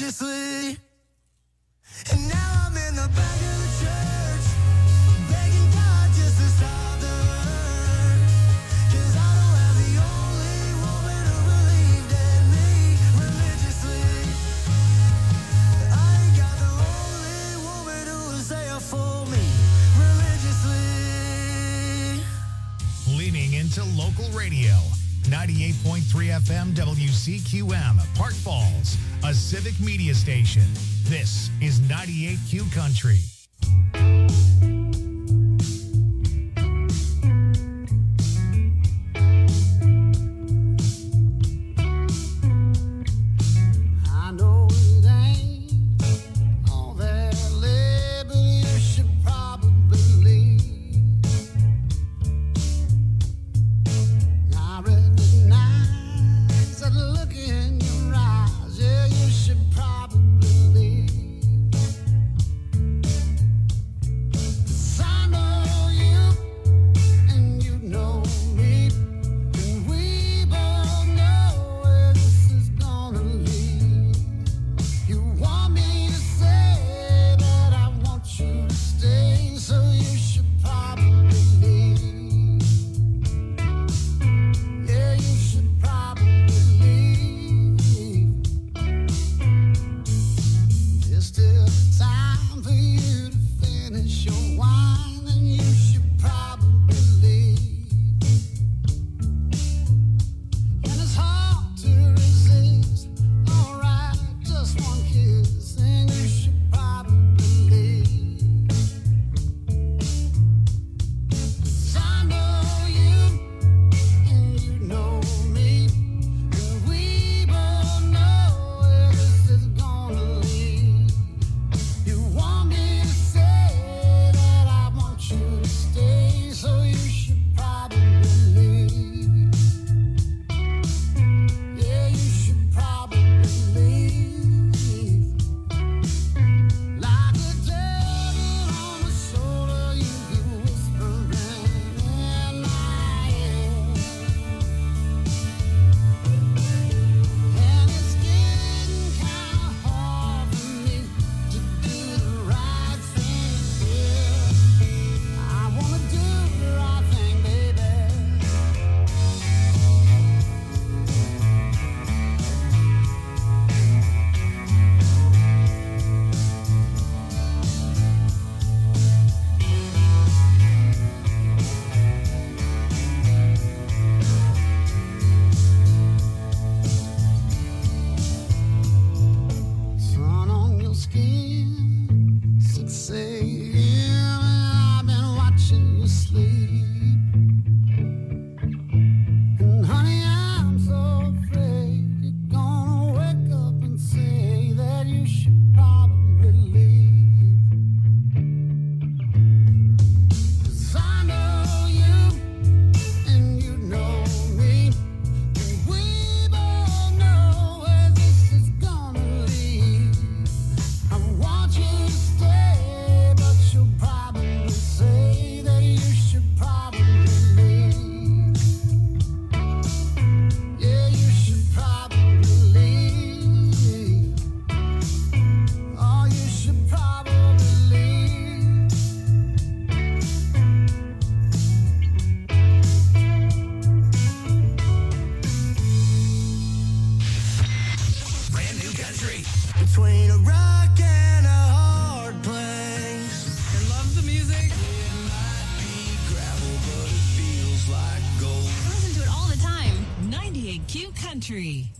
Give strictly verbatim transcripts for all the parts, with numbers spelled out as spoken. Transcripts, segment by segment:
religiously. And now I'm in the back of the church, begging God just to stop the hurt. 'Cause I don't have the only woman who believed in me religiously. I ain't got the only woman who was there for me religiously. Leaning into local radio. ninety-eight point three F M W C Q M, Park Falls, a civic media station. This is ninety-eight Q Country. I know it ain't all that lit, but you should probably leave. I recognize that look in your eyes. Yeah, you should probably leave. 'Cause I know you, and you know me, and we both know where this is gonna lead. You want me to say that I want you to stay, so you should probably leave. Yeah, you should probably leave. There's still time for you to finish your wine, and you should probably leave. And it's hard to resist. Alright, just one kiss, and you should probably leave. 'Cause I know you, and you know me, and we both know where this is gonna lead. You want me to say that I want you to stay, so you should probably leave. Yeah, you should probably leave. Like a devil on the shoulder, you hear whispering in my ear. And it's getting kinda hard for me to do the right thing here. I wanna do the right thing, baby. Sun on your skin, six a.m. and I've been watching you sleep. And honey, I'm so afraid you're gonna wake up and say that you should probably leave. 'Cause I know you, and you know me, and we both know where this is gonna lead. I want you to stay, but you'll probably say that you should probably leave. Yeah, you should probably leave. Oh, you should probably leave. Brand new country. Between a rock and a hard place. I love the music. It might be gravel, but it feels like gold. I listen to it all the time. ninety-eight Q Country.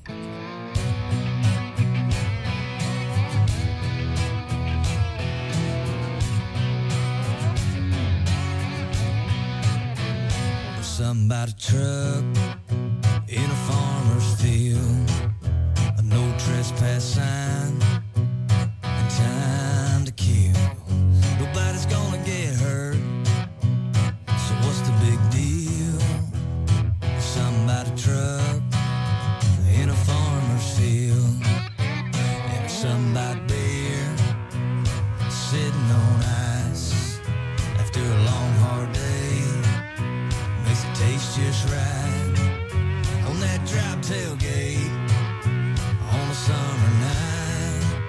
Somebody truck in a farmer's field, a no trespass sign, and time to kill. Nobody's gonna get hurt, so what's the big deal? Somebody truck in a farmer's field, and a sunbite beer sitting on ice after a long hard day makes it taste just right on that drop tailgate on a summer night.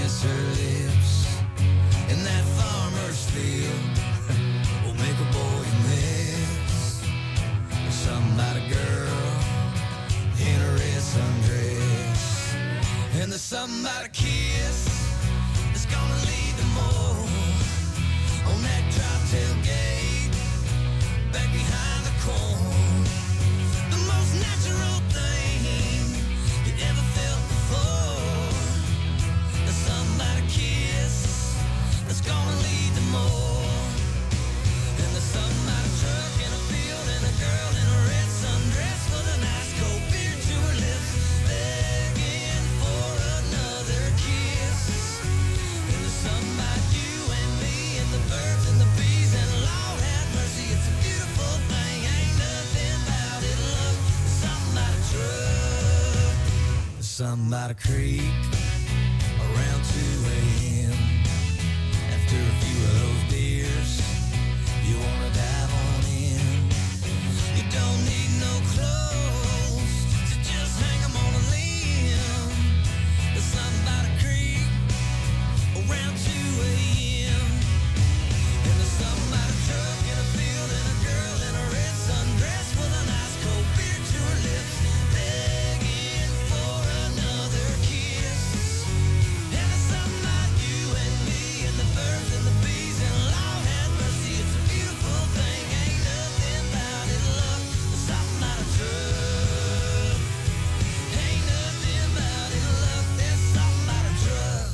kiss her lips in that farmer's field will make a boy miss. There's something about a girl in a red sundress, and there's something about a kiss that's gonna lead to more on that drop tailgate back behind the corn. The most natural thing you ever felt before. There's something about a kiss that's gonna lead to more. And there's something about a truck in a field and a girl in a red sundress with a nice cold beer to her lips, begging for another kiss. And there's something about you and me and the birds and the bees, and Lord have mercy, it's a beautiful thing. Ain't nothing about it, love. There's something about a truck. There's something about a creek around two a.m. After a few of those beers, you wanna dive on in. You don't need no clothes to just hang 'em on a limb. There's something about a creek around two a.m. And there's something about a truck in a field and a girl in a red sundress with a nice cold beer to her lips, begging for another kiss. And there's something about you and me and the birds and the bees, and Lord have mercy, it's a beautiful thing. Ain't nothing about it, love. There's something about a truck. Ain't nothing about it, love. There's something about a truck.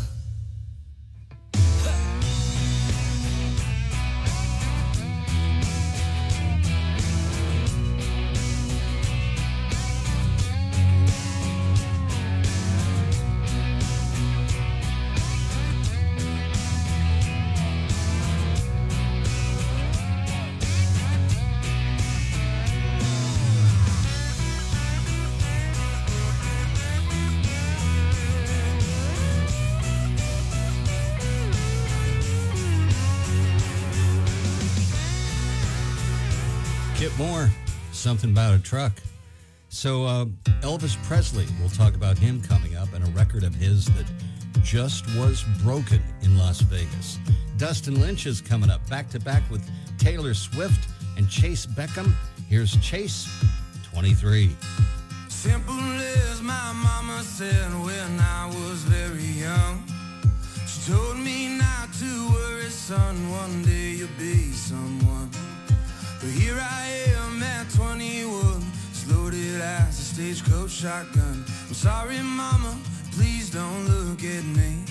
Kip Moore, something about a truck. So uh, Elvis Presley, we'll talk about him coming up, and a record of his that just was broken in Las Vegas. Dustin Lynch is coming up, back-to-back with Taylor Swift and Chase Beckham. Here's Chase, twenty-three. Simple as my mama said when I was very young. She told me not to worry, son, one day you'll be someone. But here I am at twenty-one, as loaded as a stagecoach shotgun. I'm sorry, mama, please don't look at me.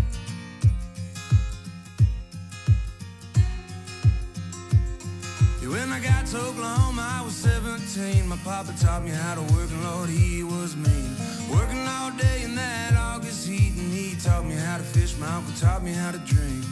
Yeah, when I got to Oklahoma, I was seventeen. My papa taught me how to work, and Lord, he was mean. Working all day in that August heat, and he taught me how to fish. My uncle taught me how to drink.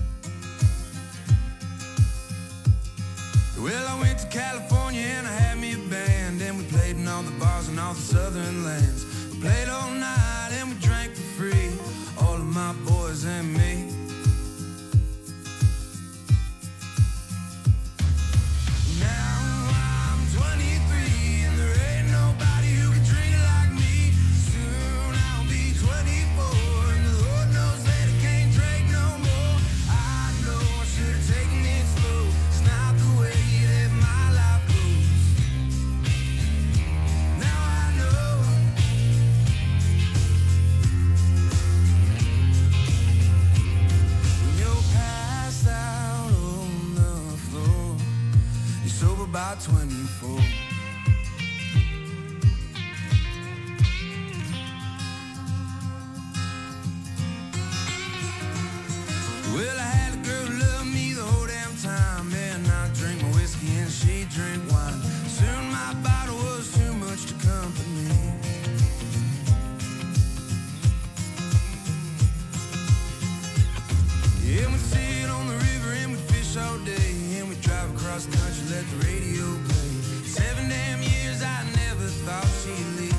Well, I went to California and I had me a band, and we played in all the bars in all the southern lands. We played all night and we drank for free, all of my boys and me. Now I'm twenty-three and there ain't nobody who can drink like me. Soon I'll be twenty-four and the Lord knows that I can't drink no more. I know I should have taken it slow. It's not the way that my life goes. Now I know. When you're passed out on the floor, you're sober by twenty-four. Well, I had a girl who loved me the whole damn time, and I drink my whiskey and she drink wine. Soon my bottle was too much to company. Yeah, we'd sit on the river and we'd fish all day, and we'd drive across the country, let the radio play. Seven damn years I never thought she'd leave.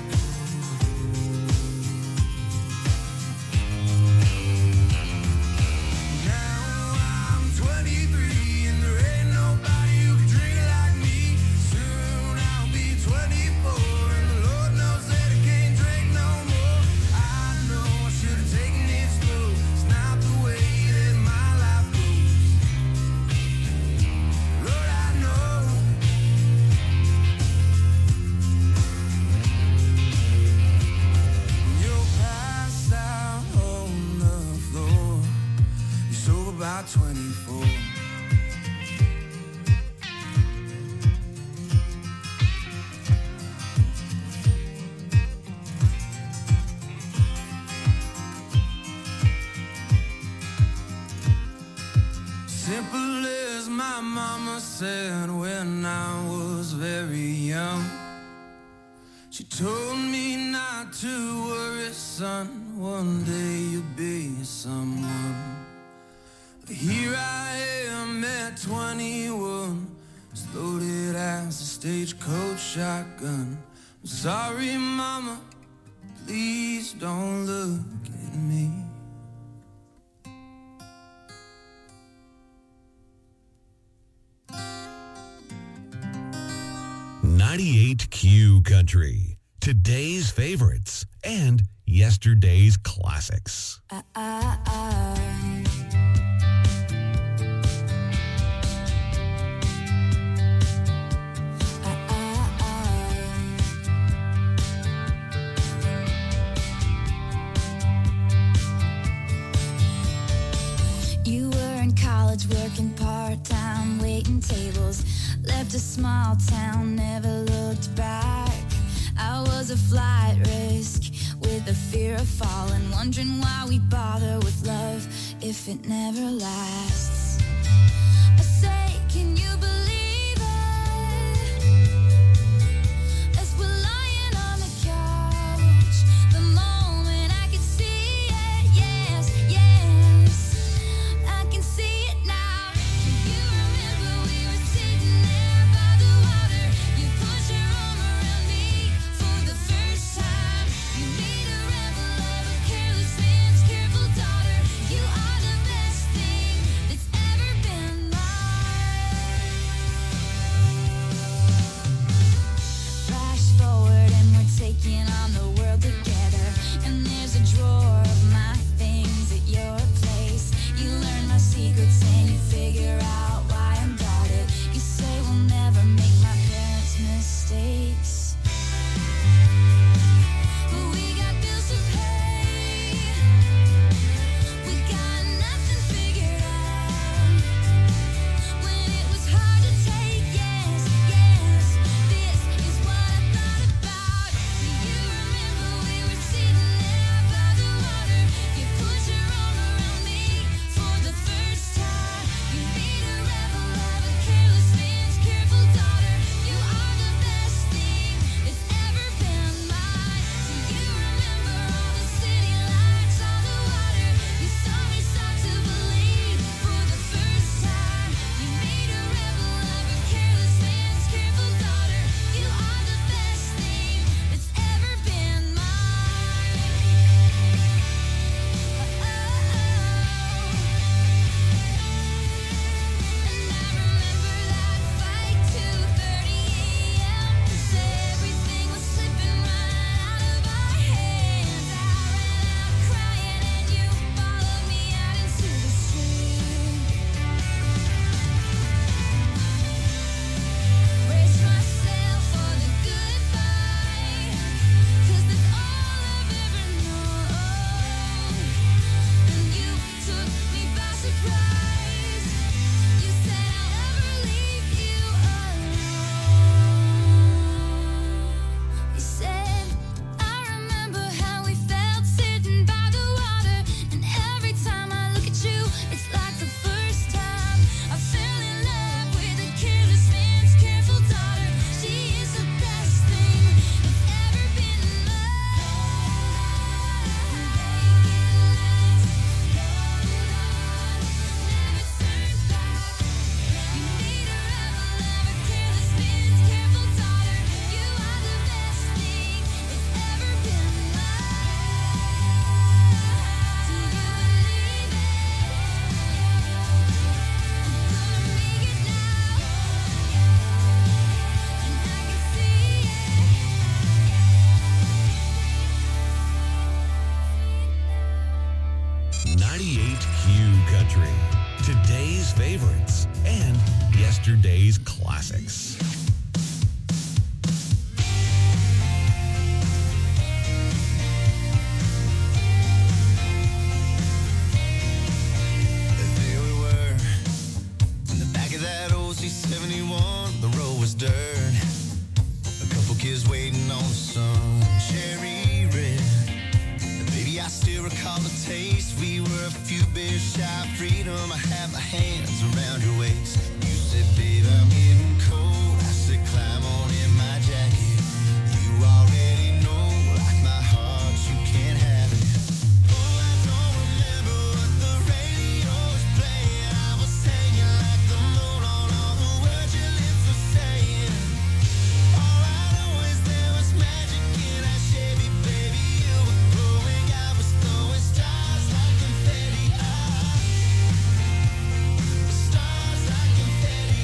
Now I'm twenty-three and there ain't nobody who can drink like me. Soon I'll be twenty-four and the Lord knows that I can't drink no more. I know I should have taken it slow. my mama said when I was very young. She told me not to worry, son, one day you'll be someone. But here I am at twenty-one, as loaded as a stagecoach shotgun. I'm sorry, mama, please don't look at me. ninety-eight Q Country. Today's favorites and yesterday's classics. I, I, I. You were in college working part-time, waiting tables, left a small town, never looked back. I was a flight risk with a fear of falling, wondering why we bother with love if it never lasts. I say, can you believe it? As we're lying on the couch, the moment I could see it, yes, yes, I can see it now. You remember we were sitting there by the water, you put your arm around me for the first time. You made a rebel of a careless man's careful daughter. You are the best thing that's ever been mine. Flash forward and we're taking on the world together, and there's a drawer of my things at your place. You learn my secrets and you figure out why I'm guarded. You say we'll never make my parents' mistakes, but we got bills to pay. We got nothing figured out. When it was hard to take, yes, yes, this is what I thought about. Do you remember we were sitting there by the water? You put your arm around me for the first time. You made a rebel of a careless man's careful daughter. You are the best thing that's ever been mine. Do you remember all the city lights, all the water? You saw me start to believe for the first time. You made a rebel of a careless man's careful daughter. You are the best thing that's ever been mine. Oh, and I remember that fight, two thirty a.m. Everything was slipping right out of our hands. I ran out crying and you followed me out into the street. Brace myself for the goodbye, 'cause that's all I've ever known. And you took me by surprise. You said I'll never leave you alone. You said, I remember how we felt sitting by the water, and every time I look at you, it's like the first time I fell in love with a careless man's careful daughter. She is the best thing that's ever been mine. Never turn back. You made a rebel of a careless man's careful daughter. You are the best thing that's ever been mine. Do you believe it? I'm gonna make it now, and I can see it. ninety-eight Q Country. Today's favorites and yesterday's classics. There we were, in the back of that old C seventy-one. The road was dirt, a couple kids waiting on the sun, cherry red. Baby, I still recall the taste. We were a few beers shy of freedom. I had my hands around your waist. You said, babe, I'm getting cold. I said, climb on in my jacket. You already know, like my heart, you can't have it. Oh, I don't remember what the radio was playing. I was hanging like the moon on all the words your lips were saying. All I know is there was magic in our Chevy, baby. You were glowing, I was throwing stars like confetti. Stars like confetti.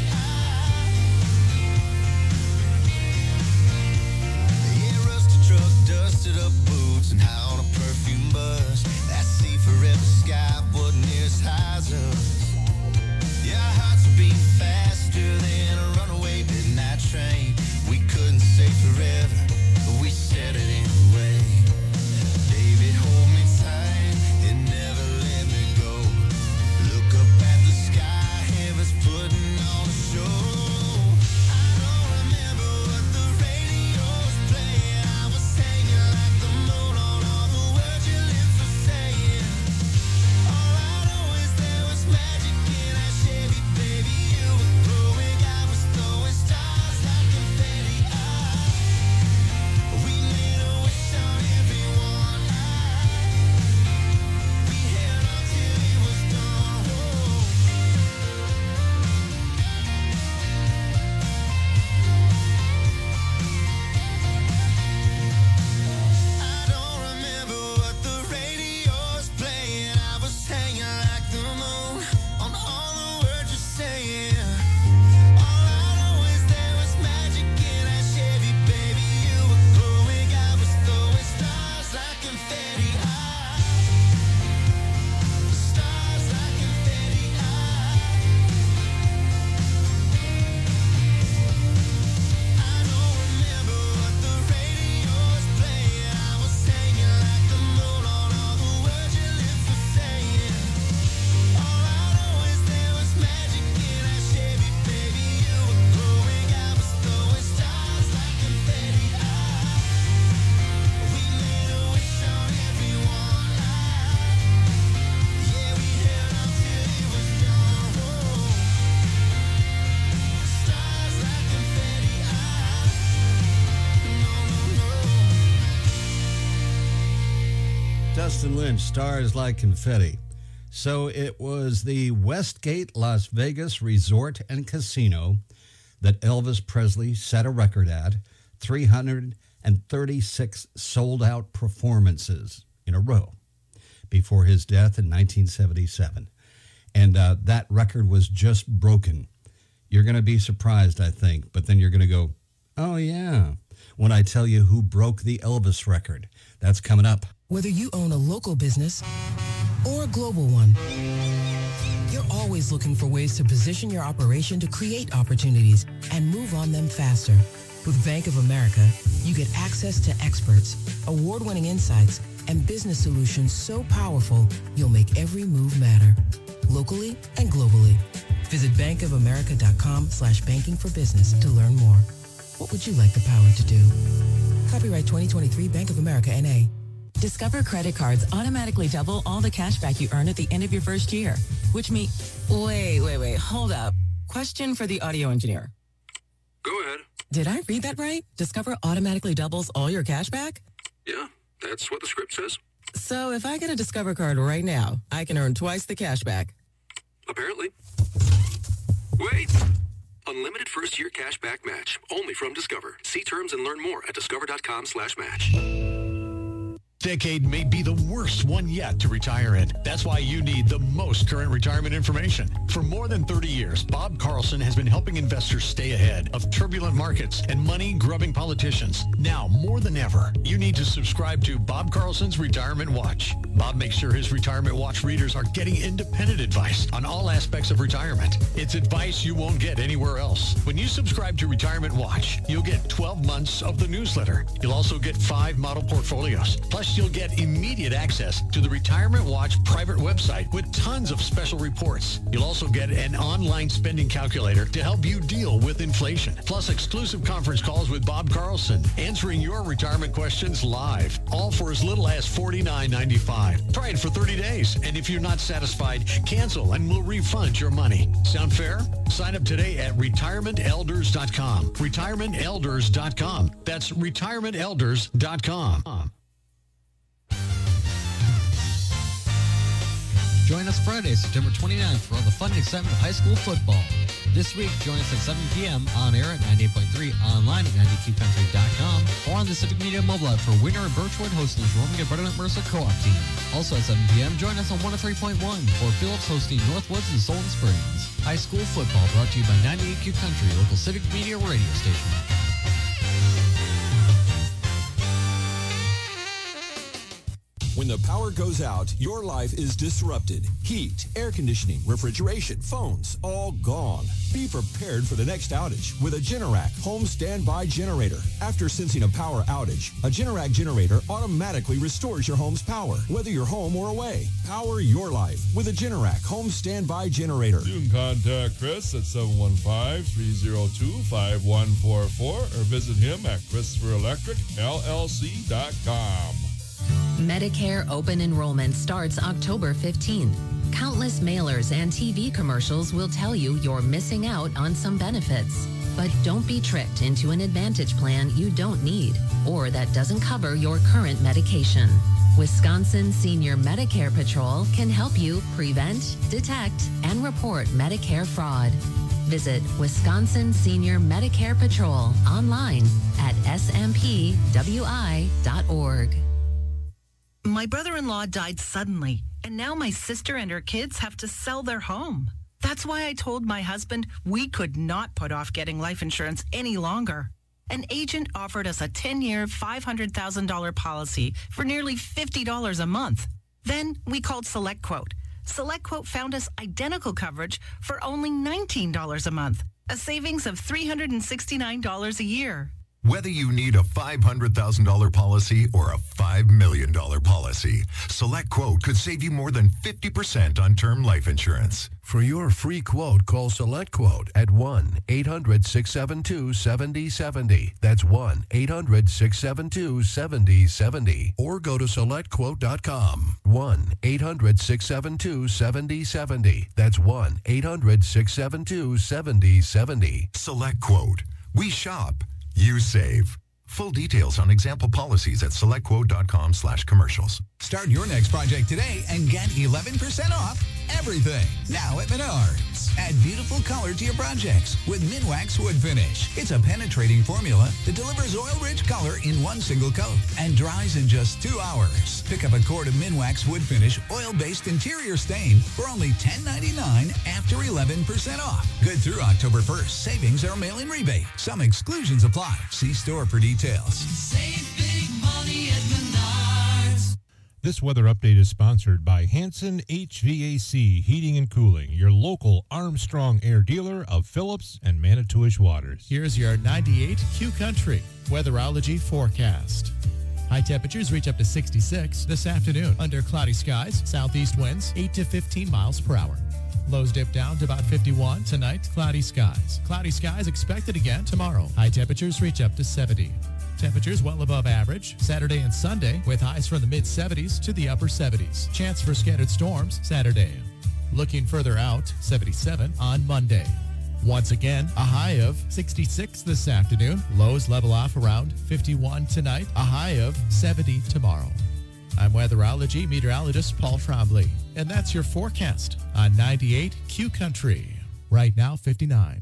Yeah, rusty truck, dusted up boots, and high on a perfume buzz. That sea forever sky wasn't near as high as us. Yeah, our hearts were beating faster than a runaway midnight train. We couldn't say forever, but we said it anyway. Baby, hold me tight and never let me go. Look up at the sky, heaven's putting on a show. I don't remember what the radio was playing. I was hanging like the moon on all the words your lips were saying. All I know is there was magic in our Chevy, baby. You were glowing, I was throwing stars like confetti. We made a wish on everyone. We held on till it was done. I don't remember what the radio was playing. I was hanging like the moon on all the words you're saying. All I know is there was magic in our Chevy, baby. You were glowing, I was throwing stars like confetti. Stars like confetti. I don't remember what the radio was playing. I was hanging like the moon on all the words your lips were saying. All I know is there was magic in our Chevy, baby. You were glowing, I was throwing stars like confetti. We made a wish on everyone. Yeah, we held on till it was done. Stars like confetti. No, no, no. Dustin Lynch, Stars Like Confetti. So it was the Westgate Las Vegas Resort and Casino that Elvis Presley set a record at, three hundred thirty-six sold-out performances in a row before his death in nineteen seventy-seven. And uh, that record was just broken. You're going to be surprised, I think, but then you're going to go, oh, yeah, when I tell you who broke the Elvis record. That's coming up. Whether you own a local business or a global one, you're always looking for ways to position your operation to create opportunities and move on them faster. With Bank of America, you get access to experts, award-winning insights, and business solutions so powerful, you'll make every move matter, locally and globally. Visit bankofamerica.com slash banking for business to learn more. What would you like the power to do? Copyright twenty twenty-three Bank of America, N A Discover credit cards automatically double all the cash back you earn at the end of your first year, which means... Wait, wait, wait, hold up. Question for the audio engineer. Go ahead. Did I read that right? Discover automatically doubles all your cash back? Yeah, that's what the script says. So if I get a Discover card right now, I can earn twice the cash back. Apparently. Wait! Unlimited first-year cash back match. Only from Discover. See terms and learn more at discover.com slash match. Decade may be the worst one yet to retire in. That's why you need the most current retirement information. For more than thirty years, Bob Carlson has been helping investors stay ahead of turbulent markets and money-grubbing politicians. Now, more than ever, you need to subscribe to Bob Carlson's Retirement Watch. Bob makes sure his Retirement Watch readers are getting independent advice on all aspects of retirement. It's advice you won't get anywhere else. When you subscribe to Retirement Watch, you'll get twelve months of the newsletter. You'll also get five model portfolios. Plus, Plus, you'll get immediate access to the Retirement Watch private website with tons of special reports. You'll also get an online spending calculator to help you deal with inflation. Plus, exclusive conference calls with Bob Carlson, answering your retirement questions live, all for as little as forty-nine ninety-five. Try it for thirty days, and if you're not satisfied, cancel and we'll refund your money. Sound fair? Sign up today at retirement elders dot com. retirement elders dot com. That's retirement elders dot com. Join us Friday, September twenty-ninth for all the fun and excitement of high school football. This week, join us at seven p.m. on air at ninety-eight point three, online at ninety q country dot com, or on the Civic Media mobile app for Winter and Birchwood hosting the Jerome and Buttermint Mercer Co-op team. Also at seven p.m., join us on one oh three point one for Phillips hosting Northwoods and Solon Springs. High school football brought to you by ninety-eight Q Country, local Civic Media radio station. When the power goes out, your life is disrupted. Heat, air conditioning, refrigeration, phones, all gone. Be prepared for the next outage with a Generac home standby generator. After sensing a power outage, a Generac generator automatically restores your home's power, whether you're home or away. Power your life with a Generac home standby generator. You can contact Chris at seven one five, three oh two, five one four four or visit him at Christopher Electric L L C dot com. Medicare open enrollment starts October fifteenth. Countless mailers and T V commercials will tell you you're missing out on some benefits. But don't be tricked into an Advantage plan you don't need or that doesn't cover your current medication. Wisconsin Senior Medicare Patrol can help you prevent, detect, and report Medicare fraud. Visit Wisconsin Senior Medicare Patrol online at s m p w i dot org. My brother-in-law died suddenly, and now my sister and her kids have to sell their home. That's why I told my husband we could not put off getting life insurance any longer. An agent offered us a ten-year, five hundred thousand dollars policy for nearly fifty dollars a month. Then we called SelectQuote. SelectQuote found us identical coverage for only nineteen dollars a month, a savings of three hundred sixty-nine dollars a year. Whether you need a five hundred thousand dollars policy or a five million dollars policy, SelectQuote could save you more than fifty percent on term life insurance. For your free quote, call SelectQuote at one eight hundred, six seven two, seven zero seven zero. That's one eight hundred, six seven two, seven zero seven zero. Or go to select quote dot com. one eight hundred, six seven two, seven zero seven zero. That's one eight hundred, six seven two, seven zero seven zero. SelectQuote. We shop. You save. Full details on example policies at selectquote.com slash commercials. Start your next project today and get eleven percent off everything. Now at Menards. Add beautiful color to your projects with Minwax Wood Finish. It's a penetrating formula that delivers oil-rich color in one single coat and dries in just two hours. Pick up a quart of Minwax Wood Finish oil-based interior stain for only ten ninety-nine after eleven percent off. Good through October first. Savings are mail-in rebate. Some exclusions apply. See store for details. Save big money at Menards. This weather update is sponsored by Hanson H V A C Heating and Cooling, your local Armstrong Air dealer of Phillips and Manitowish Waters. Here's your ninety-eight Q Country weatherology forecast. High temperatures reach up to sixty-six this afternoon under cloudy skies, southeast winds eight to fifteen miles per hour. Lows dip down to about fifty-one tonight, cloudy skies. Cloudy skies expected again tomorrow. High temperatures reach up to seventy. Temperatures well above average Saturday and Sunday with highs from the mid seventies to the upper seventies. Chance for scattered storms Saturday. Looking further out, seventy-seven on Monday. Once again, a high of sixty-six this afternoon. Lows level off around fifty-one tonight. A high of seventy tomorrow. I'm weatherology meteorologist Paul Trombley, and that's your forecast on ninety-eight Q Country. Right now, fifty-nine.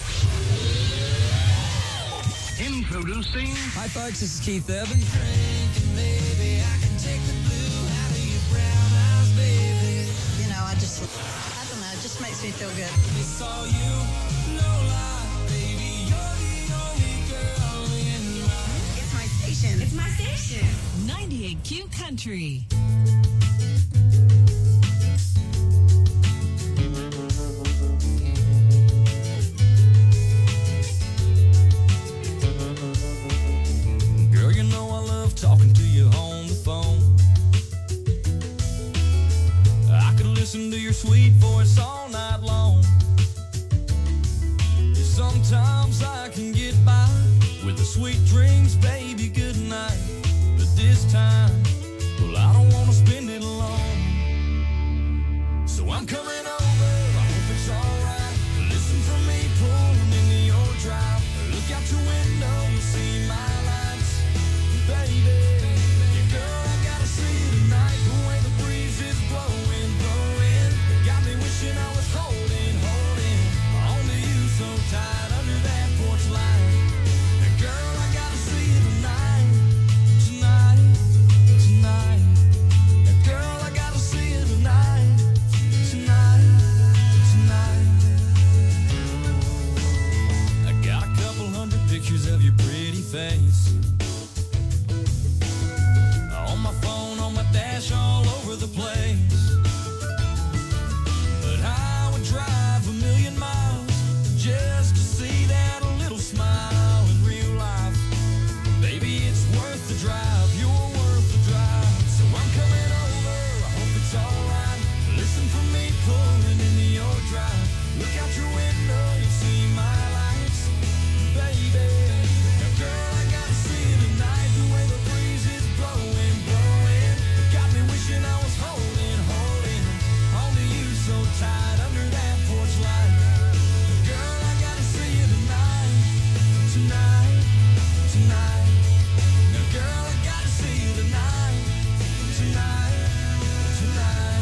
Introducing. Hi, folks. This is Keith Urban. Drinking, baby, I can take the blue out of your brown eyes, baby. You know, I just, I don't know, it just makes me feel good. It's all you, no lie, baby. You're the only girl in my. It's my station. It's my station. ninety-eight Q Country. Girl, you know I love talking to you on the phone. listen to your sweet voice all night long. Sometimes I can get by with the sweet dreams, baby, good night. But this time, well, I don't want to spend it alone. So I'm coming over, I hope it's alright. Listen for me pulling into your drive. Look out your window, you'll see my lights. Baby, yeah, girl, I gotta see you tonight. The way the breeze is blowing, blowing. Got me wishing I was holding, holding on to you so tight under that porch light. And girl, I gotta see you tonight, tonight, tonight. And girl, I gotta see you tonight, tonight, tonight. I got a couple hundred pictures of your pretty face on my phone, on my dash, all over the place. But I would drive a million miles just to see that little smile in real life. Baby, it's worth the drive, you're worth the drive. So I'm coming over, I hope it's alright. Listen for me pulling into your drive. Look out your window, you'll see my lights. Baby, now girl, I gotta see you tonight. The way the breeze is blowing, blowing. Got me wishing I was holding, holding on to you so tight under that porch light. Girl, I gotta see you tonight, tonight, tonight. Now girl, I gotta see you tonight, tonight, tonight.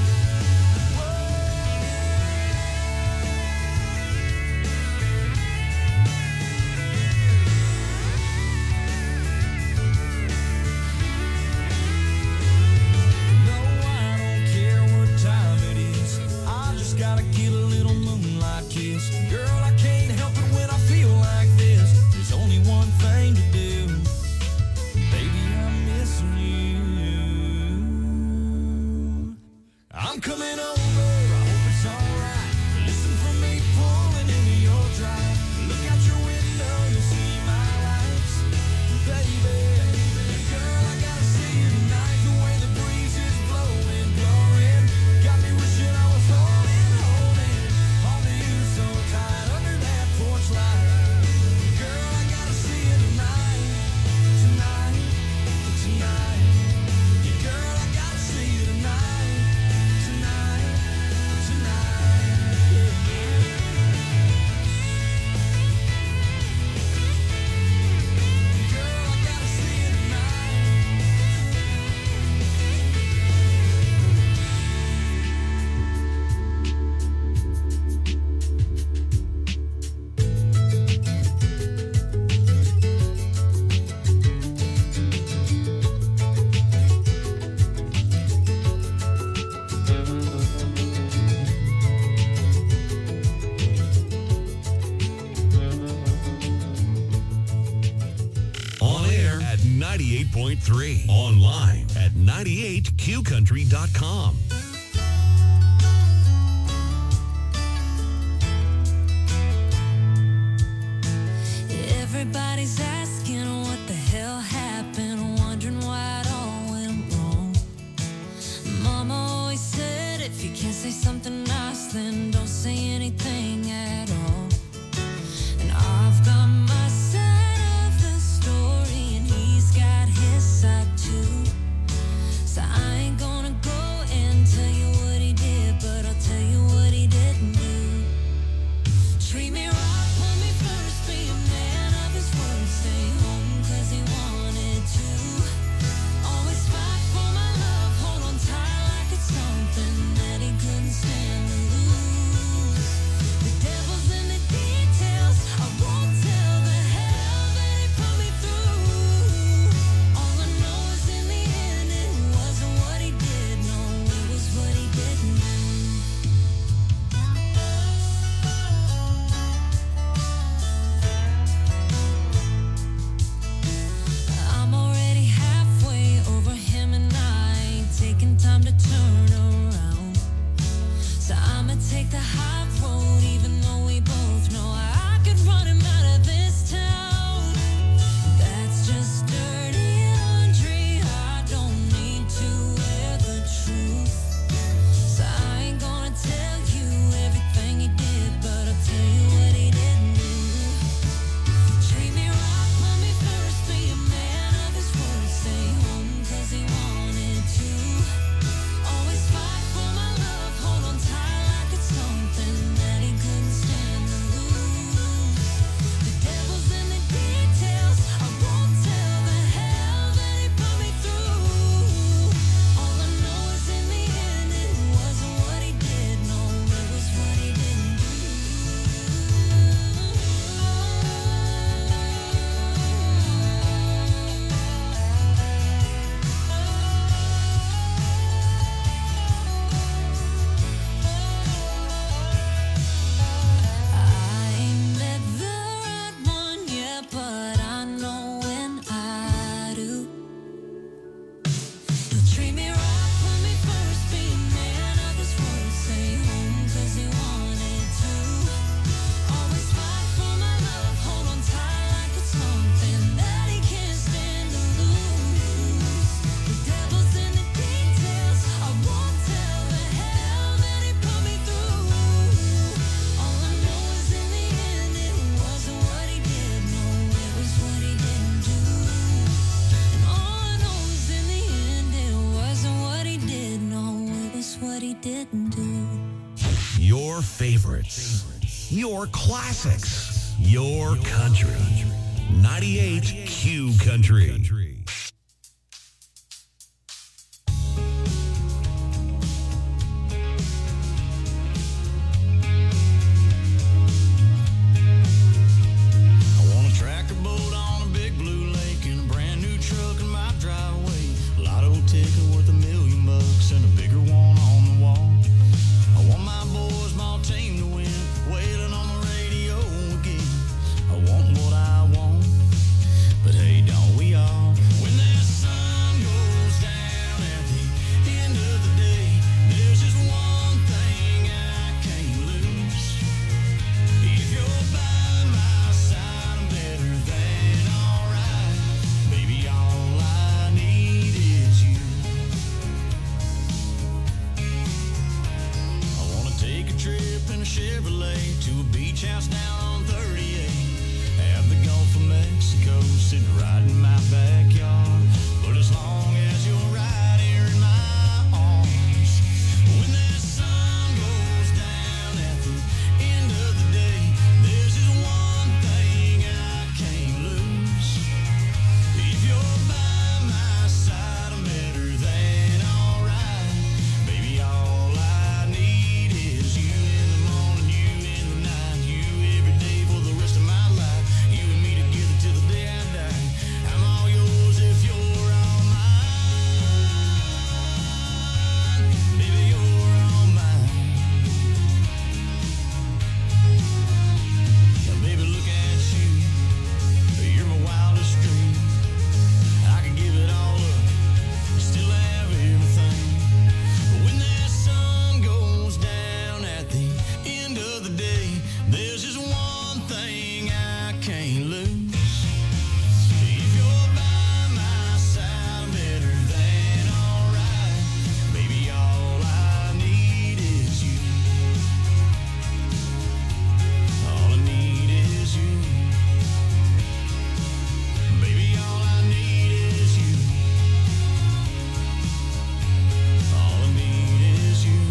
No, I don't care what time it is. I just gotta get a little moonlight kiss. Girl, I can't help it when I feel like this. There's only one thing to do. Baby, I'm missing you. I'm coming over, I hope it's alright. Listen for me pulling into your drive. Look out your window, you'll see my lights. Baby, girl, I gotta see you tonight. The way the breeze is blowing, blowing. Got me wishing I was holding, holding on to you so tight under that porch light. Girl, I gotta see you tonight, tonight, tonight. Yeah, girl, I gotta see you tonight, tonight, tonight. Yeah, yeah. Girl, I gotta see you tonight. On air at ninety-eight point three. Online at ninety-eight q country dot com. Everybody's asking what the hell happened, wondering why it all went wrong. Mama always said if you can't say something nice, then don't say anything at all. And I've got my side of the story, and he's got his side too. So I ain't gonna go and tell you what he did, but I'll tell you what he didn't do. Treat me right, put me first, be a man of his word, stay home 'cause he wanted to. Always fight for my love, hold on tight like it's something that he couldn't stand. didn't do. Your favorites. Your classics. Your country. ninety-eight Q Country. I want a tractor boat on a big blue lake and a brand new truck in my driveway. Lotto ticket worth a million bucks and a bigger one on the wall. I want my boys, my team to win, wailing on the radio again. I want what I want, but hey, don't we all? When that sun goes down at the end of the day, there's just one thing I can't lose. If you're by my side, I'm better than alright. Baby, all I need is you. I wanna take a trip in a Chevrolet to a beach house down on thirty-eight. Have the Gulf of Mexico sitting right in my backyard. But as long as you're right here in my arms, when that sun goes down at the end of the day, there's just one thing I can't lose. If you're by my side, I'm better than alright. Baby, all I need is you in the morning, you in the night, you every day for the rest of my life. You and me together till the day I die. I'm all yours if you're all mine. Baby, you're all mine. Now, baby, look at you. You're my wildest dream. I could give it all up, still have everything. But when that sun goes down at the end of the day, there's just one thing I can't lose. If you're by my side, I'm better than alright. Baby, all I need is you. All I need is you. Baby, all I need is you. All I need is you.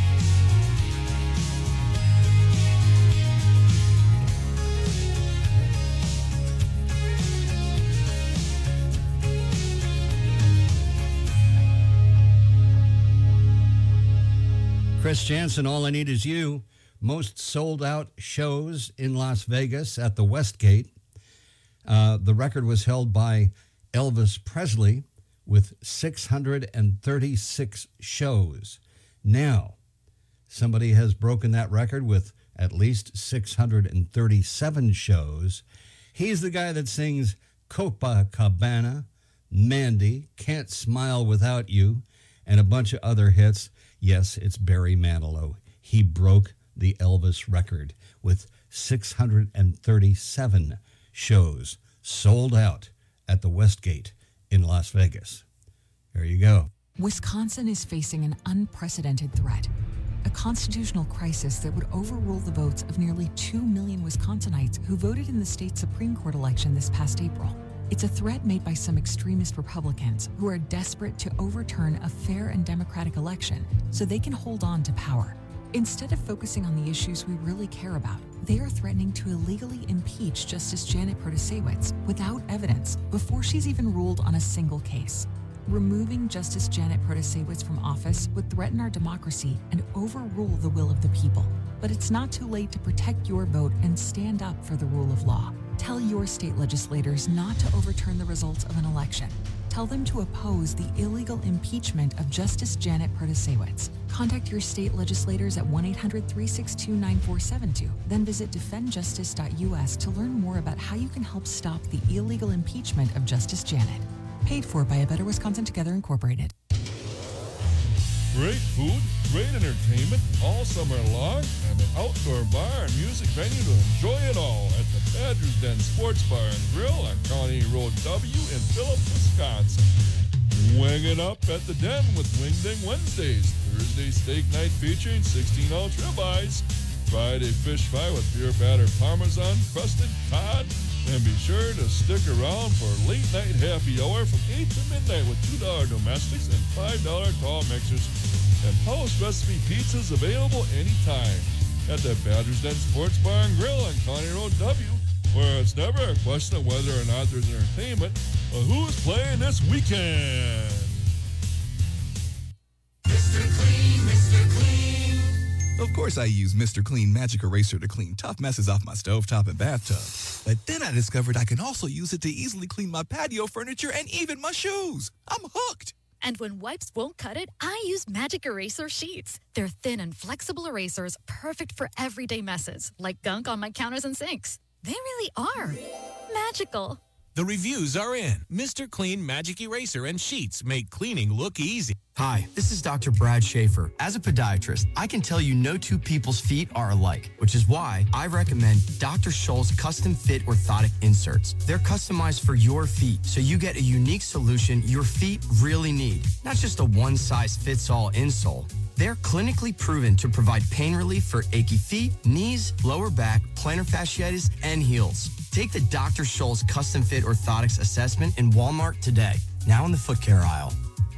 Chris Jansen, All I Need Is You. Most sold out shows in Las Vegas at the Westgate. Uh, the record was held by Elvis Presley with six hundred thirty-six shows. Now, somebody has broken that record with at least six hundred thirty-seven shows. He's the guy that sings Copacabana, Mandy, Can't Smile Without You, and a bunch of other hits. Yes, it's Barry Manilow. He broke the Elvis record with six hundred thirty-seven shows sold out at the Westgate in Las Vegas. There you go. Wisconsin is facing an unprecedented threat, a constitutional crisis that would overrule the votes of nearly two million Wisconsinites who voted in the state Supreme Court election this past April. It's a threat made by some extremist Republicans who are desperate to overturn a fair and democratic election so they can hold on to power. Instead of focusing on the issues we really care about, they are threatening to illegally impeach Justice Janet Protasiewicz without evidence before she's even ruled on a single case. Removing Justice Janet Protasiewicz from office would threaten our democracy and overrule the will of the people. But it's not too late to protect your vote and stand up for the rule of law. Tell your state legislators not to overturn the results of an election. Tell them to oppose the illegal impeachment of Justice Janet Protasiewicz. Contact your state legislators at one eight hundred, three six two, nine four seven two. Then visit defend justice dot U S to learn more about how you can help stop the illegal impeachment of Justice Janet. Paid for by A Better Wisconsin Together Incorporated. Great food, great entertainment all summer long, and an outdoor bar and music venue to enjoy it all at the Badger's Den Sports Bar and Grill on County Road W in Phillips, Wisconsin. Wing it up at the Den with Wing Ding Wednesdays, Thursday steak night featuring sixteen ounce ribeyes, Friday fish fry with pure batter parmesan crusted cod, and be sure to stick around for late night happy hour from eight to midnight with two dollar domestics and five dollar tall mixers. and house recipe pizzas available anytime at the Badger's Den Sports Bar and Grill on County Road W, where it's never a question of whether or not there's entertainment, but who's playing this weekend. Mister Clean, Mister Clean. Of course I use Mister Clean Magic Eraser to clean tough messes off my stovetop and bathtub. But then I discovered I can also use it to easily clean my patio furniture and even my shoes. I'm hooked. And when wipes won't cut it, I use Magic Eraser Sheets. They're thin and flexible erasers, perfect for everyday messes, like gunk on my counters and sinks. They really are magical. The reviews are in. Mister Clean Magic Eraser and Sheets make cleaning look easy. Hi, this is Doctor Brad Schaefer. As a podiatrist, I can tell you no two people's feet are alike, which is why I recommend Doctor Scholl's custom fit orthotic inserts. They're customized for your feet, so you get a unique solution your feet really need, not just a one-size-fits-all insole. They're clinically proven to provide pain relief for achy feet, knees, lower back, plantar fasciitis, and heels. Take the Doctor Scholl's custom fit orthotics assessment in Walmart today, now in the foot care aisle.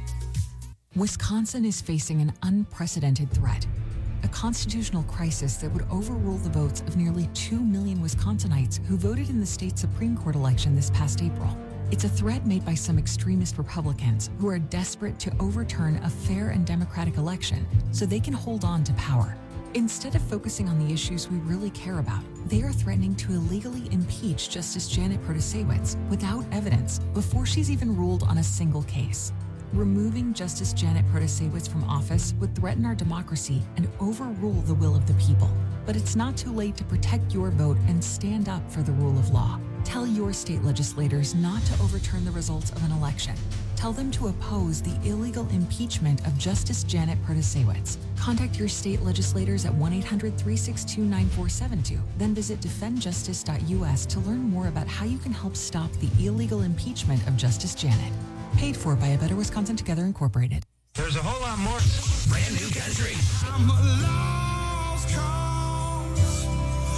Wisconsin is facing an unprecedented threat, a constitutional crisis that would overrule the votes of nearly two million Wisconsinites who voted in the state Supreme Court election this past April. It's a threat made by some extremist Republicans who are desperate to overturn a fair and democratic election so they can hold on to power. Instead of focusing on the issues we really care about, they are threatening to illegally impeach Justice Janet Protasiewicz without evidence before she's even ruled on a single case. Removing Justice Janet Protasiewicz from office would threaten our democracy and overrule the will of the people. But it's not too late to protect your vote and stand up for the rule of law. Tell your state legislators not to overturn the results of an election. Tell them to oppose the illegal impeachment of Justice Janet Protasiewicz. Contact your state legislators at one eight hundred, three six two, nine four seven two. Then visit defend justice dot U S to learn more about how you can help stop the illegal impeachment of Justice Janet. Paid for by A Better Wisconsin Together Incorporated. There's a whole lot more. Brand new country. I'm a lost cause.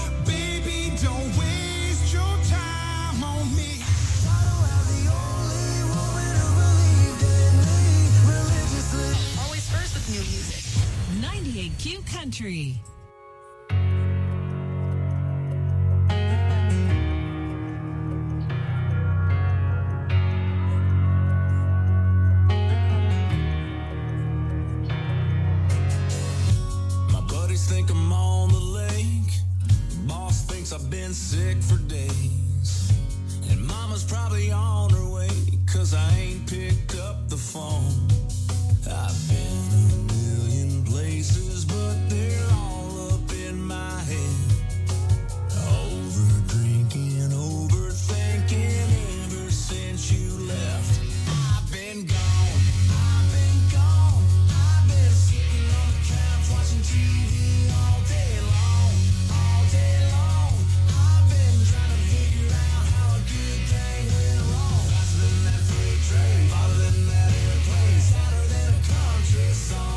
Baby, don't waste your time on me. Always first with new music. ninety-eight Q Country. Think I'm on the lake. Boss thinks I've been sick for days. And mama's probably on her way, cause I ain't picked up the phone. I've been a million places, but they're all up in my head. Over drinking, overthinking ever since you left. I've been gone, I've been gone. I've been sitting on the couch watching T V. Song.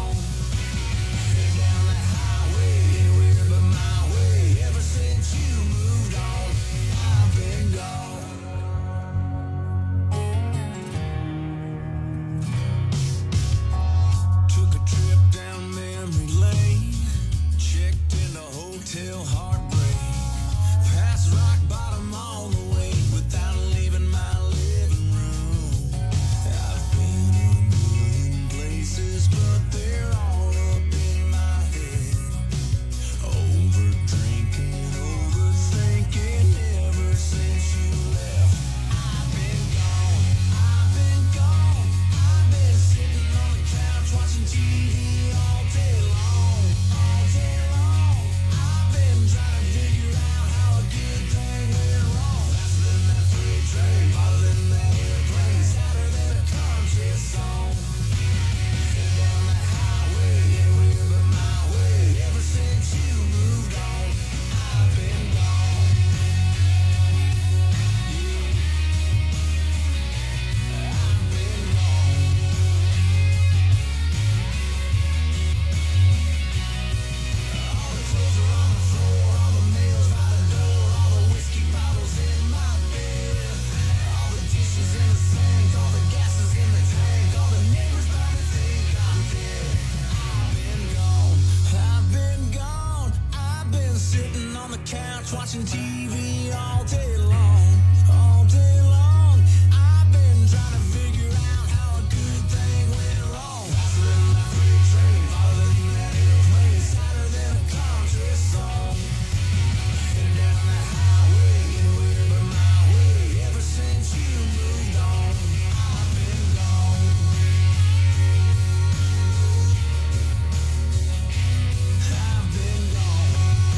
watching T V all day long, all day long. I've been trying to figure out how a good thing went wrong. Faster than my freight train, farther than that airplane, sadder than a country song. Headed down that highway, anywhere but my way. Ever since you moved on, I've been gone. I've been gone.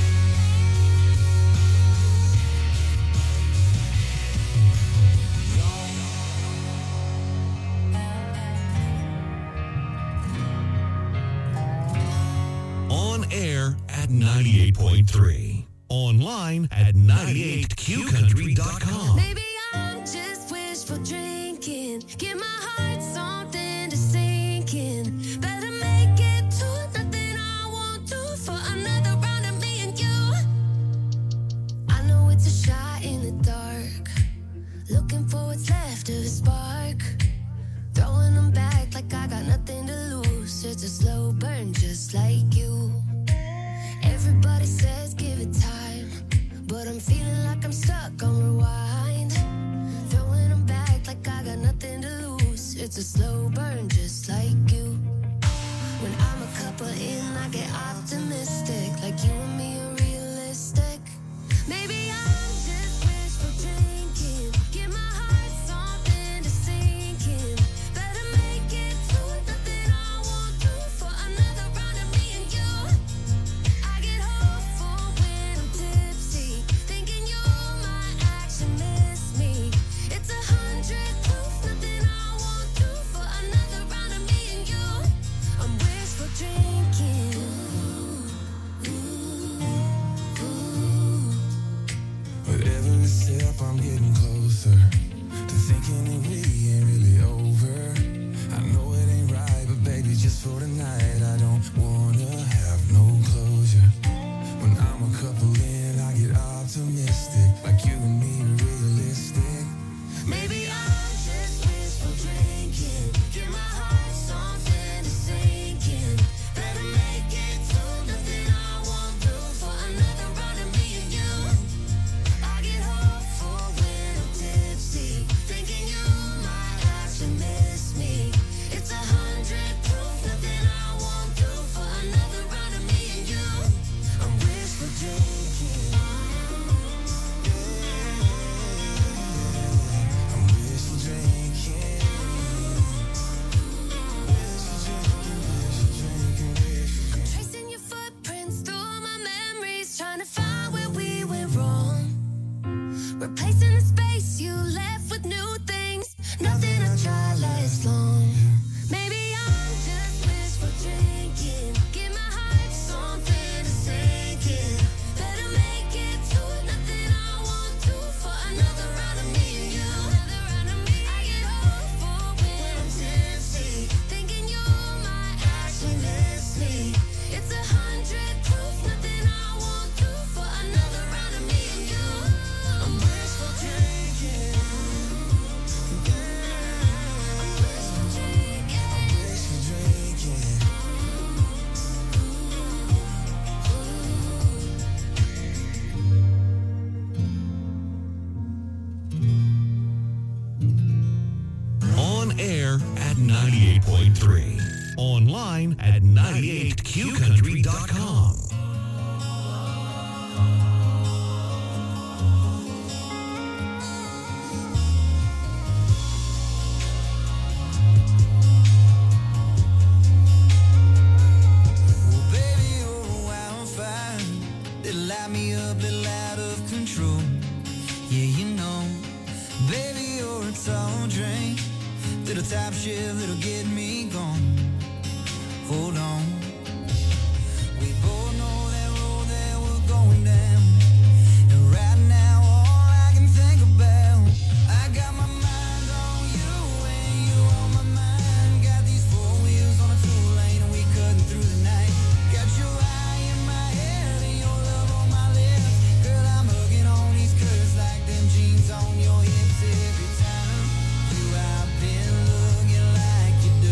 On air at ninety-eight point three. Online at ninety-eight q country dot com. Maybe I'm just wishful drinking. Give my heart something to sink in. Better make it to nothing I won't do for another round of me and you. I know it's a shot in the dark. Looking for what's left of a spark. Throwing them back like I got nothing to lose. It's a slow burn just like you. Everybody says give it time, but I'm feeling like I'm stuck on rewind. Throwing them back like I got nothing to lose. It's a slow burn just like you. When I'm a couple in, I get optimistic, like you and me are realistic. Maybe I'm just wishful drinking. Give my heart something to sink in. Better make it to nothing I won't do for another round of me and you. I get hopeful when I'm tipsy, thinking you might actually miss me. It's a hundred proof, nothing I won't do for another round of me and you. I'm wishful drinking. With every step I'm getting closer to thinking that we ain't really over. I know it ain't right, but baby, just for tonight, I don't wanna have no closure. When I'm a couple in, I get optimistic, like you and me are realistic. Maybe I'm just wishful drinking. Give my heart something to sink in. Better make it to nothing I won't do for another round of me and you. I get hopeful when I'm tipsy, thinking you might actually miss me. It's a hundred proof, nothing I won't do for another round of me and you. I'm wishful drinking. I'm wishful drinking. Wishful drinking, wishful drinking, wishful drinking. Tracing your footprints through my memories, trying to find where we went wrong. Replacing the space you left with new things. Nothing I tried lasts long. Maybe I'm just wishful drinking. Give my heart something to sink in. Better make it to nothing I won't do for another round of me and you. Another round of me. I get hopeful when I'm tipsy, thinking you might actually miss me. It's a hundred proof, nothing I won't do for another round of me and you. I'm wishful drinking. I'm wishful drinking. I'm wishful drinking. On air at ninety-eight point three. Online at ninety-eight q country dot com. Well, baby, you're a wildfire. Little light me up, little out of control. Yeah, you know, baby, you're a tall drink. Little top shift that'll get me gone. Hold on. We both know that road that we're going down. And right now, all I can think about, I got my mind on you and you on my mind. Got these four wheels on a two lane and we cutting through the night. Got your eye in my head and your love on my lips. Girl, I'm hugging on these curves like them jeans on your hips every time you out been looking like you do.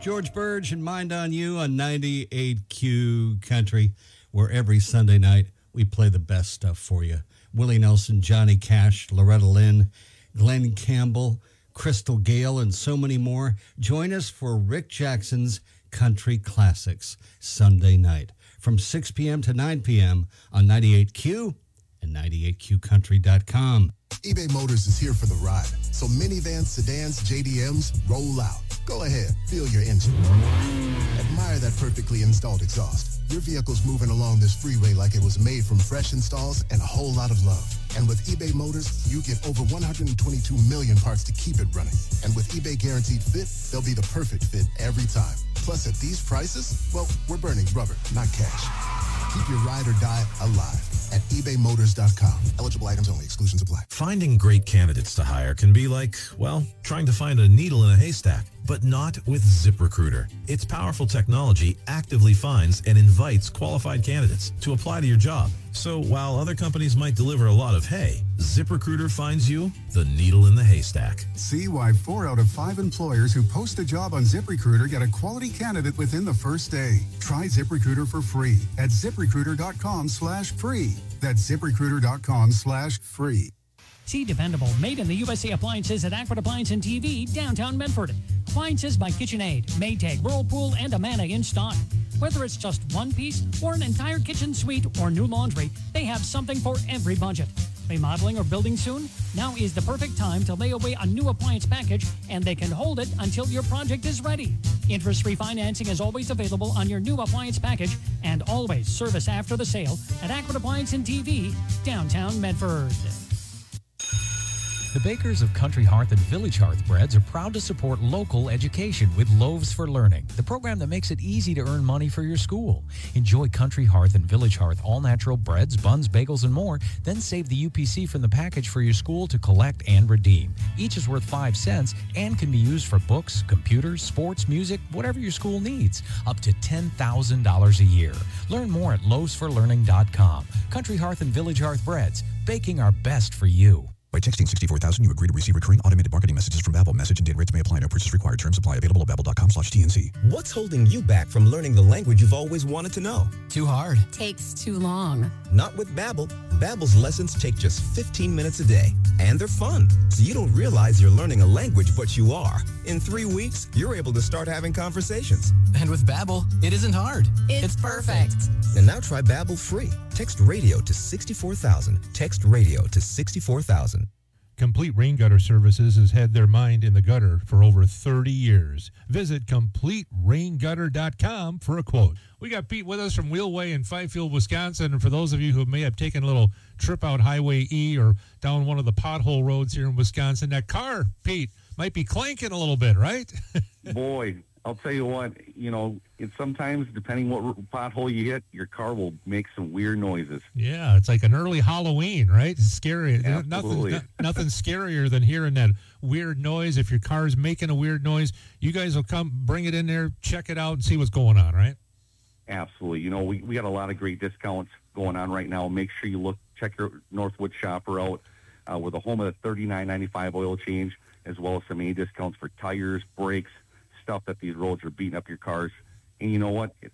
George Burge and Mind on You on ninety-eight Q Country, where every Sunday night we play the best stuff for you. Willie Nelson, Johnny Cash, Loretta Lynn, Glenn Campbell, Crystal Gale, and so many more. Join us for Rick Jackson's Country Classics Sunday night from six p.m. to nine p.m. on ninety-eight Q and ninety-eight Q country dot com. eBay Motors is here for the ride. So minivans, sedans, J D Ms, roll out. Go ahead, feel your engine. Admire that perfectly installed exhaust. Your vehicle's moving along this freeway like it was made from fresh installs and a whole lot of love. And with eBay Motors, you get over one hundred twenty-two million parts to keep it running. And with eBay Guaranteed Fit, they'll be the perfect fit every time. Plus, at these prices, well, we're burning rubber, not cash. Keep your ride or die alive at ebay motors dot com. Eligible items only. Exclusions apply. Finding great candidates to hire can be like, well, trying to find a needle in a haystack, but not with ZipRecruiter. Its powerful technology actively finds and invites qualified candidates to apply to your job. So while other companies might deliver a lot of hay, ZipRecruiter finds you the needle in the haystack. See why four out of five employers who post a job on ZipRecruiter get a quality candidate within the first day. Try ZipRecruiter for free at ZipRecruiter.com slash free. That's ZipRecruiter.com slash free. See dependable, made-in-the U S A appliances at Aqua Appliance and T V, downtown Medford. Appliances by KitchenAid, Maytag, Whirlpool, and Amana in stock. Whether it's just one piece or an entire kitchen suite or new laundry, they have something for every budget. Remodeling or building soon? Now is the perfect time to lay away a new appliance package, and they can hold it until your project is ready. Interest-free financing is always available on your new appliance package, and always service after the sale at Aqua Appliance and T V, downtown Medford. The bakers of Country Hearth and Village Hearth Breads are proud to support local education with Loaves for Learning, the program that makes it easy to earn money for your school. Enjoy Country Hearth and Village Hearth all-natural breads, buns, bagels, and more. Then save the U P C from the package for your school to collect and redeem. Each is worth five cents and can be used for books, computers, sports, music, whatever your school needs. Up to ten thousand dollars a year. Learn more at loaves for learning dot com. Country Hearth and Village Hearth Breads, baking our best for you. By texting sixty-four thousand, you agree to receive recurring automated marketing messages from Babbel. Message and data rates may apply. No purchase required. Terms apply. Available at babbel.com slash TNC. What's holding you back from learning the language you've always wanted to know? Too hard. Takes too long. Not with Babbel. Babbel's lessons take just fifteen minutes a day. And they're fun, so you don't realize you're learning a language, but you are. In three weeks, you're able to start having conversations. And with Babbel, it isn't hard. It's, it's perfect. And now try Babbel free. Text radio to sixty-four thousand. Text radio to sixty-four thousand. Complete Rain Gutter Services has had their mind in the gutter for over thirty years. Visit complete rain gutter dot com for a quote. We got Pete with us from Wheelway in Fifield, Wisconsin. And for those of you who may have taken a little trip out Highway E or down one of the pothole roads here in Wisconsin, that car, Pete, might be clanking a little bit, right? Boy, I'll tell you what, you know, it's sometimes, depending what pothole you hit, your car will make some weird noises. Yeah, it's like an early Halloween, right? It's scary. Absolutely. Nothing, nothing scarier than hearing that weird noise. If your car's making a weird noise, you guys will come, bring it in there, check it out, and see what's going on, right? Absolutely. You know, we, we got a lot of great discounts going on right now. Make sure you look, check your Northwood shopper out. Uh, we're the home of the thirty-nine ninety-five oil change, as well as some A discounts for tires, brakes, stuff that these roads are beating up your cars. And you know what? It's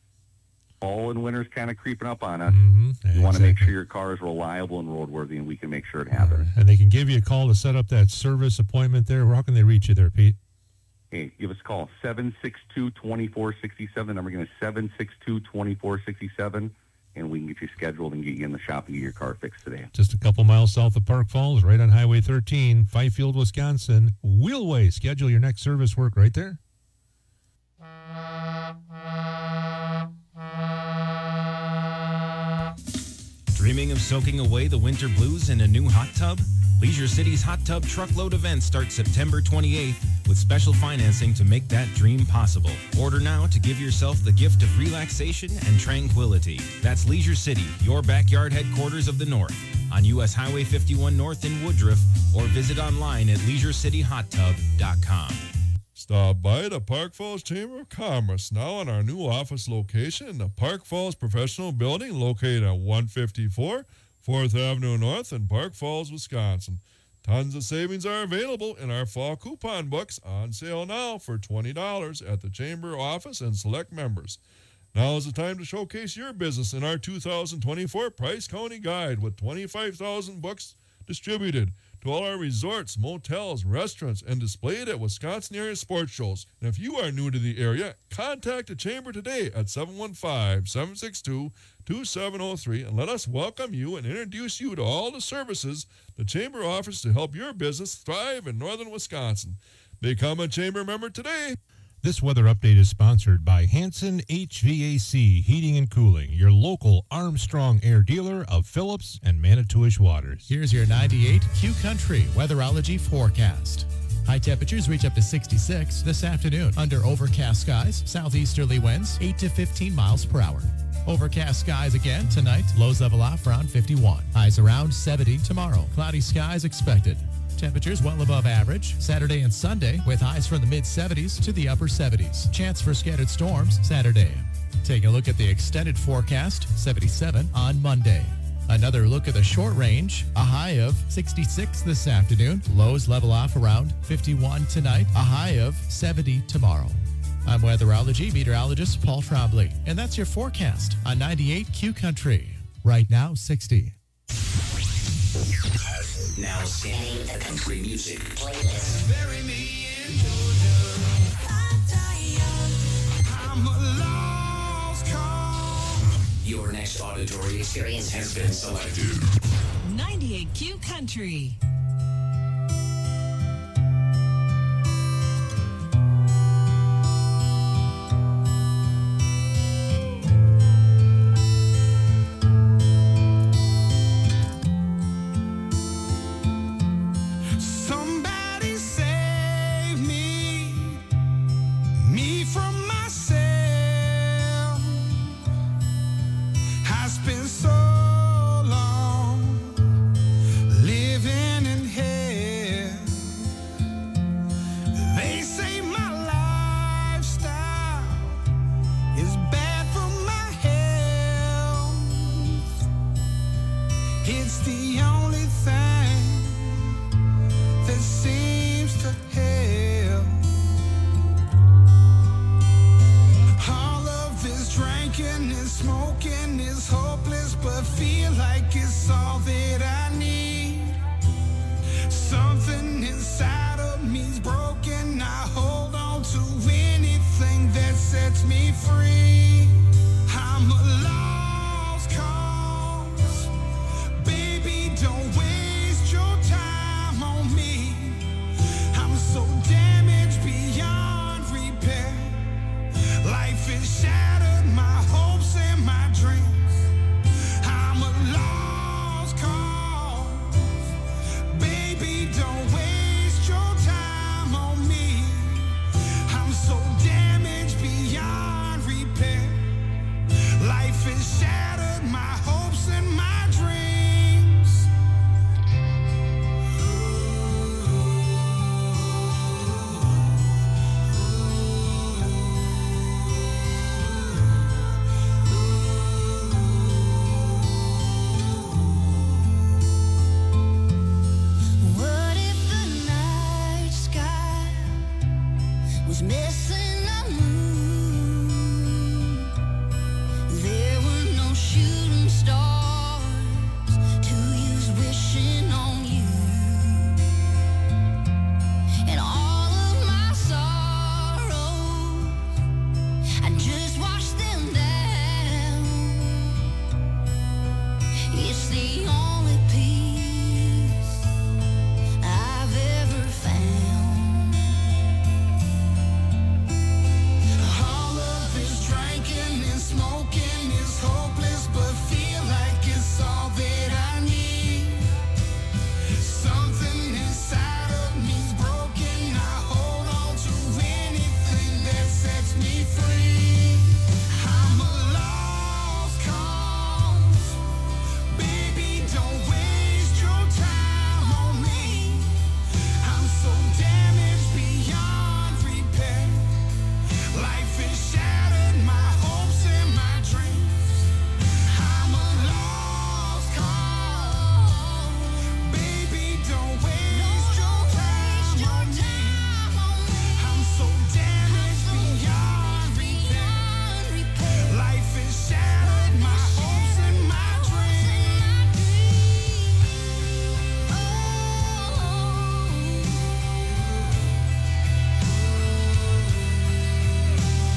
fall and winter's kind of creeping up on us. Mm-hmm. You exactly. want to make sure your car is reliable and roadworthy, and we can make sure it happens. And they can give you a call to set up that service appointment there. How can they reach you there, Pete? Hey, give us a call, seven six two, two four six seven. Number again is seven six two, two four six seven, and we can get you scheduled and get you in the shop and get your car fixed today. Just a couple miles south of Park Falls, right on Highway thirteen, Fifield, Wisconsin. Wheelway. Schedule your next service work right there. Dreaming of soaking away the winter blues in a new hot tub? Leisure City's Hot Tub Truckload event starts September twenty-eighth with special financing to make that dream possible. Order now to give yourself the gift of relaxation and tranquility. That's Leisure City, your backyard headquarters of the North, on U S Highway fifty-one North in Woodruff, or visit online at leisure city hot tub dot com. Stop by the Park Falls Chamber of Commerce now in our new office location in the Park Falls Professional Building located at one fifty-four fourth Avenue North in Park Falls, Wisconsin. Tons of savings are available in our fall coupon books, on sale now for twenty dollars at the Chamber office and select members. Now is the time to showcase your business in our two thousand twenty-four Price County Guide with twenty-five thousand books distributed to all our resorts, motels, restaurants, and displayed at Wisconsin area sports shows. And if you are new to the area, contact the Chamber today at seven one five, seven six two, two seven zero three and let us welcome you and introduce you to all the services the Chamber offers to help your business thrive in northern Wisconsin. Become a Chamber member today. This weather update is sponsored by Hanson H V A C Heating and Cooling, your local Armstrong Air dealer of Phillips and Manitowish Waters. Here's your ninety-eight Q Country weatherology forecast. High temperatures reach up to sixty-six this afternoon under overcast skies, southeasterly winds eight to fifteen miles per hour. Overcast skies again tonight, lows level off around fifty-one. Highs around seventy tomorrow. Cloudy skies expected. Temperatures well above average Saturday and Sunday with highs from the mid seventies to the upper seventies. Chance for scattered storms Saturday. Take a look at the extended forecast, seventy-seven on Monday. Another look at the short range, a high of sixty-six this afternoon. Lows level off around fifty-one tonight, a high of seventy tomorrow. I'm weatherology meteorologist Paul Trombley, and that's your forecast on ninety-eight Q Country. Right now, sixty. Now scanning the country music playlist. Bury me in Georgia. I die young. I'm a lost cause. Your next auditory experience has been selected. ninety-eight Q Country. Somebody save me, me from myself. I spent so long living in hell. They say my lifestyle is bad for my health. It's the only thing that seems to help. All of this drinking and smoking is hopeless, but feel like it's all that I need. Something inside of me's broken. I hold on to anything that sets me free.